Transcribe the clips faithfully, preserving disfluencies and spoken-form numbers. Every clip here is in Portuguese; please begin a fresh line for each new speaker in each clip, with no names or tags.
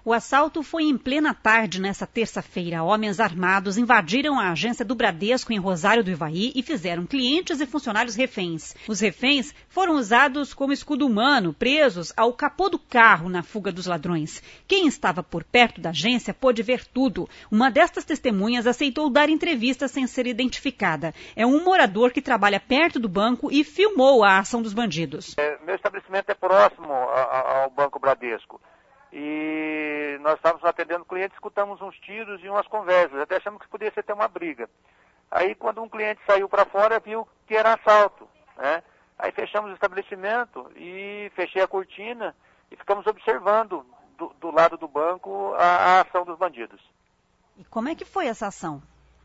O assalto foi em plena tarde nesta terça-feira. Homens armados invadiram a agência do Bradesco em Rosário do Ivaí e fizeram clientes e funcionários reféns. Os reféns foram usados como escudo humano, presos ao capô do carro na fuga dos ladrões. Quem estava por perto da agência pôde ver tudo. Uma destas testemunhas aceitou dar entrevista sem ser identificada. É um morador que trabalha perto do banco e filmou a ação dos bandidos.
É, meu estabelecimento é próximo ao Banco Bradesco. E nós estávamos atendendo clientes, escutamos uns tiros e umas conversas, até achamos que podia ser até uma briga. Aí quando um cliente saiu para fora, viu que era assalto, né? Aí fechamos o estabelecimento e fechei a cortina e ficamos observando do, do lado do banco a, a ação dos bandidos.
E como é que foi essa ação?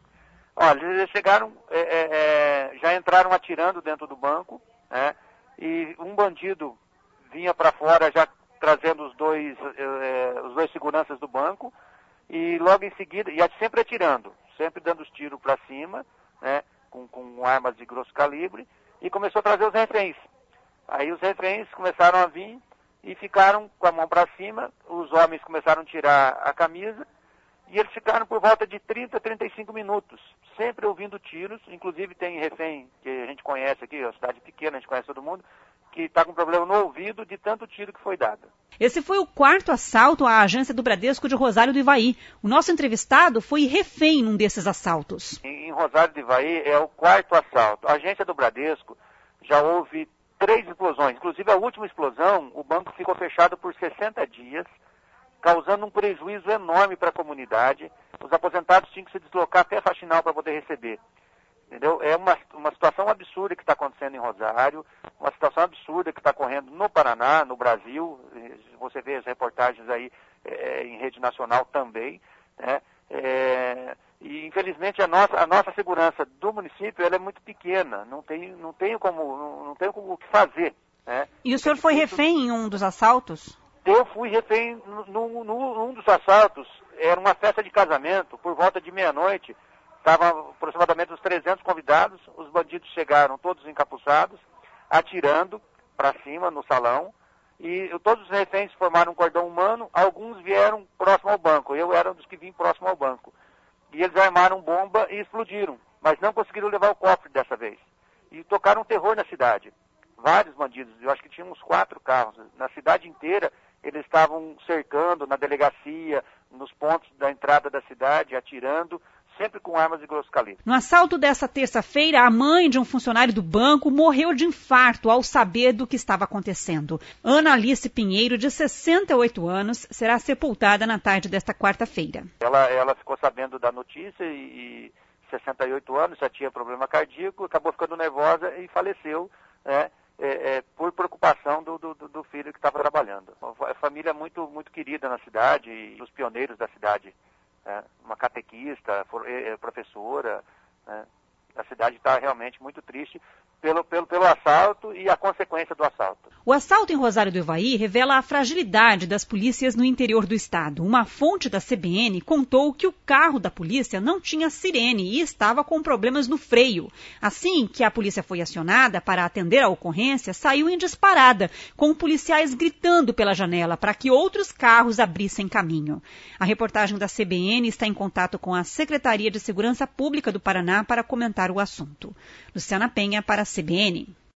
Olha, eles chegaram, é, é, já entraram atirando dentro do banco, né? E um bandido vinha para fora já trazendo os dois, eh, os dois seguranças do banco, e logo em seguida, e sempre atirando, sempre dando os tiros para cima, né, com, com armas de grosso calibre, e começou a trazer os reféns. Aí os reféns começaram a vir e ficaram com a mão para cima, os homens começaram a tirar a camisa, e eles ficaram por volta de trinta, trinta e cinco minutos, sempre ouvindo tiros. Inclusive tem refém que a gente conhece aqui, é uma cidade pequena, a gente conhece todo mundo, que está com problema no ouvido de tanto tiro que foi dado.
Esse foi o quarto assalto à agência do Bradesco de Rosário do Ivaí. O nosso entrevistado foi refém num desses assaltos.
Em, em Rosário do Ivaí é o quarto assalto. A agência do Bradesco já houve três explosões. Inclusive a última explosão, o banco ficou fechado por sessenta dias, causando um prejuízo enorme para a comunidade. Os aposentados tinham que se deslocar até Faxinal para poder receber. Entendeu? É uma, uma situação absurda que está acontecendo em Rosário, uma situação absurda que está ocorrendo no Paraná, no Brasil. Você vê as reportagens aí é, em rede nacional também, né? É, e infelizmente a nossa, a nossa segurança do município ela é muito pequena, não tem, não tem como, não, não tem como o que fazer, né?
E o senhor foi refém em um dos assaltos?
Eu fui refém num, num dos assaltos, era uma festa de casamento, por volta de meia-noite. Estavam aproximadamente uns trezentos convidados, os bandidos chegaram todos encapuçados, atirando para cima no salão, e todos os reféns formaram um cordão humano, alguns vieram próximo ao banco, eu era um dos que vim próximo ao banco. E eles armaram bomba e explodiram, mas não conseguiram levar o cofre dessa vez. E tocaram terror na cidade. Vários bandidos, eu acho que tinha uns quatro carros, na cidade inteira eles estavam cercando na delegacia, nos pontos da entrada da cidade, atirando, sempre com armas de grosso calibre.
No assalto dessa terça-feira, a mãe de um funcionário do banco morreu de infarto ao saber do que estava acontecendo. Ana Alice Pinheiro, de sessenta e oito anos, será sepultada na tarde desta quarta-feira.
Ela, ela ficou sabendo da notícia e, e sessenta e oito anos, já tinha problema cardíaco, acabou ficando nervosa e faleceu, né, é, é, por preocupação do, do, do filho que estava trabalhando. Uma família muito, muito querida na cidade, e os pioneiros da cidade. É, uma catequista, professora, né? A cidade está realmente muito triste pelo, pelo, pelo assalto e a consequência do assalto.
O assalto em Rosário do Ivaí revela a fragilidade das polícias no interior do estado. Uma fonte da C B N contou que o carro da polícia não tinha sirene e estava com problemas no freio. Assim que a polícia foi acionada para atender a ocorrência, saiu em disparada, com policiais gritando pela janela para que outros carros abrissem caminho. A reportagem da C B N está em contato com a Secretaria de Segurança Pública do Paraná para comentar o assunto. Luciana Penha para a C B N.